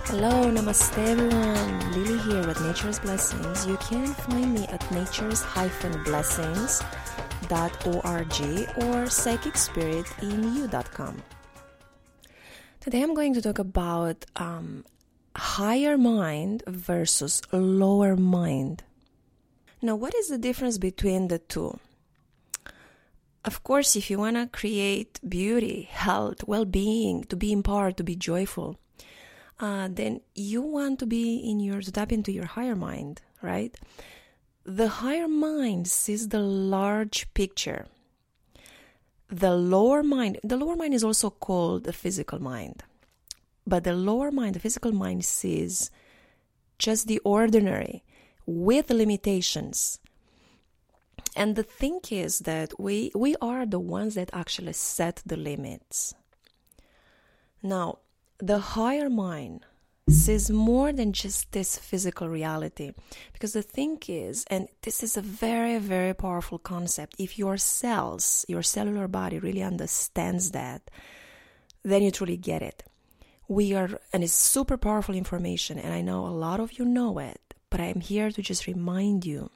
Hello, namaste everyone. Lily here with Nature's Blessings. You can find me at natures-blessings.org or psychicspiritin.you.com. Today I'm going to talk about higher mind versus lower mind. Now, what is the difference between the two? Of course, if you want to create beauty, health, well-being, to be empowered, to be joyful, then you want to tap into your higher mind, right? The higher mind sees the large picture. The lower mind is also called the physical mind. But the lower mind, the physical mind, sees just the ordinary with limitations. And the thing is that we are the ones that actually set the limits. Now, the higher mind sees more than just this physical reality. Because the thing is, and this is a very, very powerful concept, if your cells, your cellular body really understands that, then you truly get it. And it's super powerful information, and I know a lot of you know it, but I'm here to just remind you.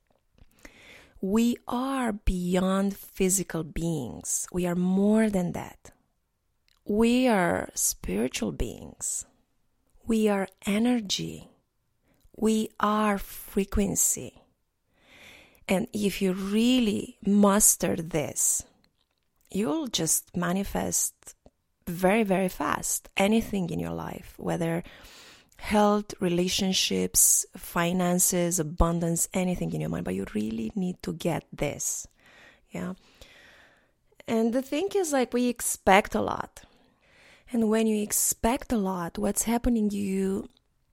We are beyond physical beings. We are more than that. We are spiritual beings. We are energy. We are frequency. And if you really master this, you'll just manifest very, very fast anything in your life, whether health, relationships, finances, abundance, anything in your mind. But you really need to get this. Yeah. And the thing is, we expect a lot. And when you expect a lot, what's happening, you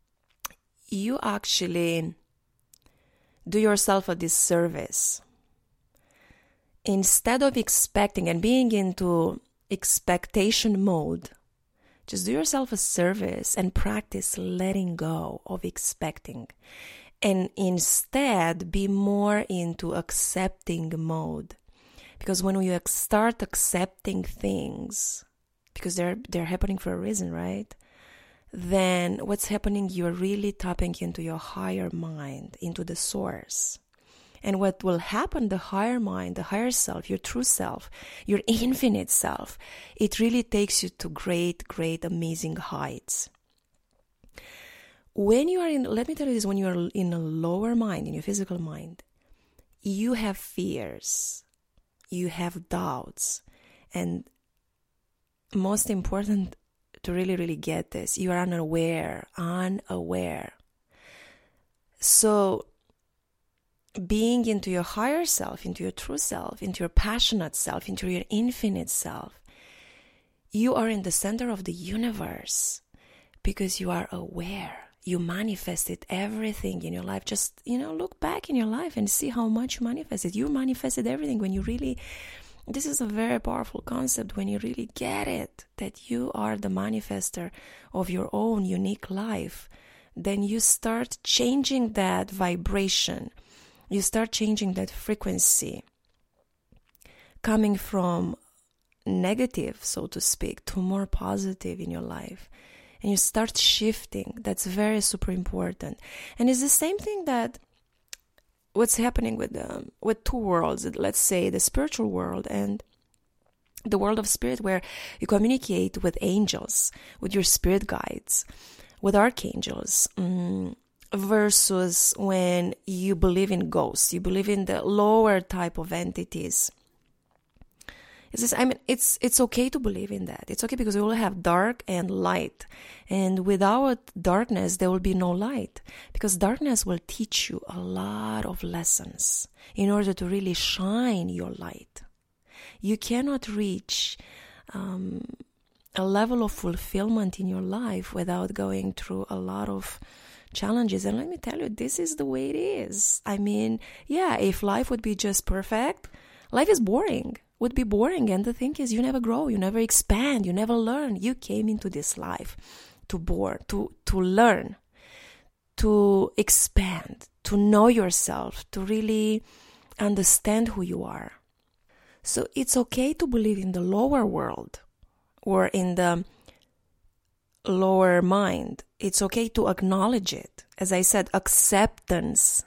actually do yourself a disservice. Instead of expecting and being into expectation mode, just do yourself a service and practice letting go of expecting. And instead, be more into accepting mode. Because when you start accepting things, because they're happening for a reason, right? Then what's happening, you're really tapping into your higher mind, into the source. And what will happen, the higher mind, the higher self, your true self, your infinite self, it really takes you to great, great, amazing heights. Let me tell you this, when you're in a lower mind, in your physical mind, you have fears, you have doubts, and most important to really, really get this, you are unaware. So, being into your higher self, into your true self, into your passionate self, into your infinite self, you are in the center of the universe because you are aware. You manifested everything in your life. Just, look back in your life and see how much you manifested. You manifested everything when you really... This is a very powerful concept when you really get it, that you are the manifester of your own unique life. Then you start changing that vibration. You start changing that frequency, coming from negative, so to speak, to more positive in your life. And you start shifting. That's very super important. And it's the same thing that what's happening with two worlds, let's say the spiritual world and the world of spirit, where you communicate with angels, with your spirit guides, with archangels, versus when you believe in ghosts, you believe in the lower type of entities. It's okay to believe in that. It's okay because we will have dark and light. And without darkness, there will be no light. Because darkness will teach you a lot of lessons in order to really shine your light. You cannot reach a level of fulfillment in your life without going through a lot of challenges. And let me tell you, this is the way it is. If life would be just perfect, life is boring. Would be boring. And the thing is, you never grow, you never expand, you never learn. You came into this life to learn, to expand, to know yourself, to really understand who you are. So it's okay to believe in the lower world or in the lower mind. It's okay to acknowledge it. As I said, acceptance.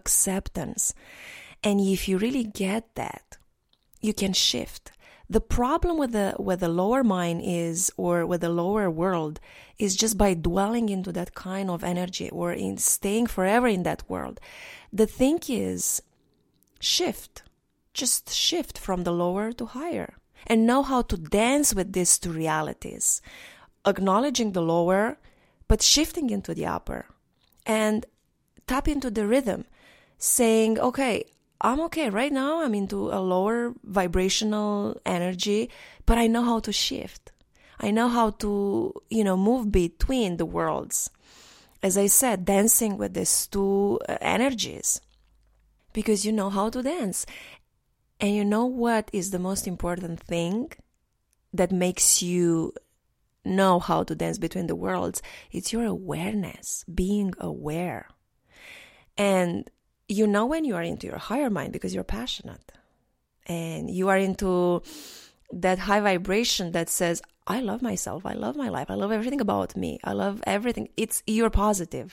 And if you really get that, you can shift. The problem with the lower mind is, or with the lower world, is just by dwelling into that kind of energy or in staying forever in that world. The thing is, shift. Just shift from the lower to higher. And know how to dance with these two realities. Acknowledging the lower, but shifting into the upper. And tap into the rhythm. Saying, okay, I'm okay. Right now I'm into a lower vibrational energy, but I know how to shift. I know how to, move between the worlds. As I said, dancing with these two energies. Because you know how to dance. And you know what is the most important thing that makes you know how to dance between the worlds? It's your awareness, being aware. And you know when you are into your higher mind because you're passionate. And you are into that high vibration that says, I love myself, I love my life, I love everything about me, I love everything. You're positive.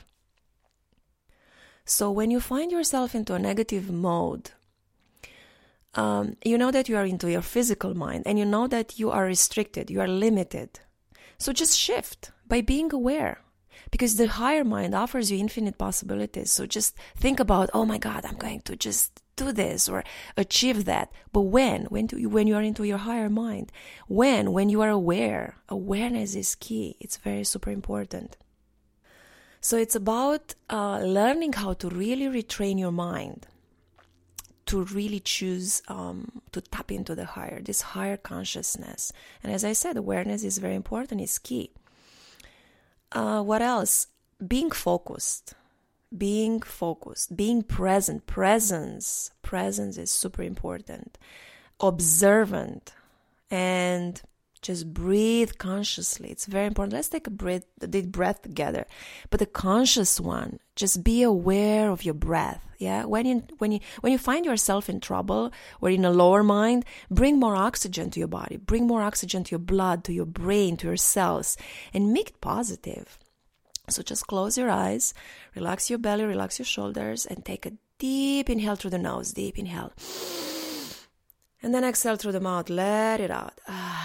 So when you find yourself into a negative mode, you know that you are into your physical mind and you know that you are restricted, you are limited. So just shift by being aware. Because the higher mind offers you infinite possibilities. So just think about, oh my God, I'm going to just do this or achieve that. But when you are into your higher mind, when you are aware, awareness is key. It's very super important. So it's about learning how to really retrain your mind, to really choose to tap into this higher consciousness. And as I said, awareness is very important, it's key. What else? Being focused, being present. Presence is super important. Observant, and just breathe consciously. It's very important. Let's take a deep breath together. But the conscious one, just be aware of your breath. Yeah. When you find yourself in trouble or in a lower mind, bring more oxygen to your body. Bring more oxygen to your blood, to your brain, to your cells, and make it positive. So just close your eyes, relax your belly, relax your shoulders, and take a deep inhale through the nose. Deep inhale. And then exhale through the mouth. Let it out.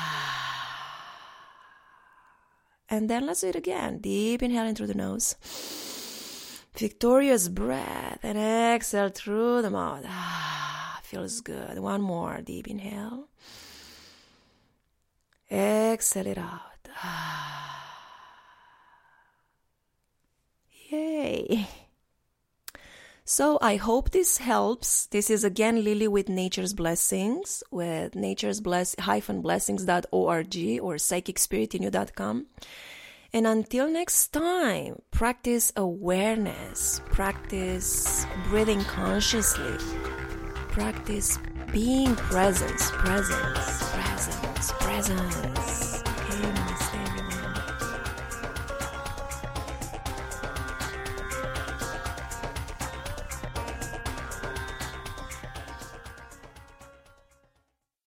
And then let's do it again. Deep inhaling through the nose. Victorious breath. And exhale through the mouth. Feels good. One more. Deep inhale. Exhale it out. Yay. So I hope this helps. This is again Lily with Nature's Blessings, with nature's-blessings.org or psychicspiritinyu.com. And until next time, practice awareness, practice breathing consciously, practice being presence.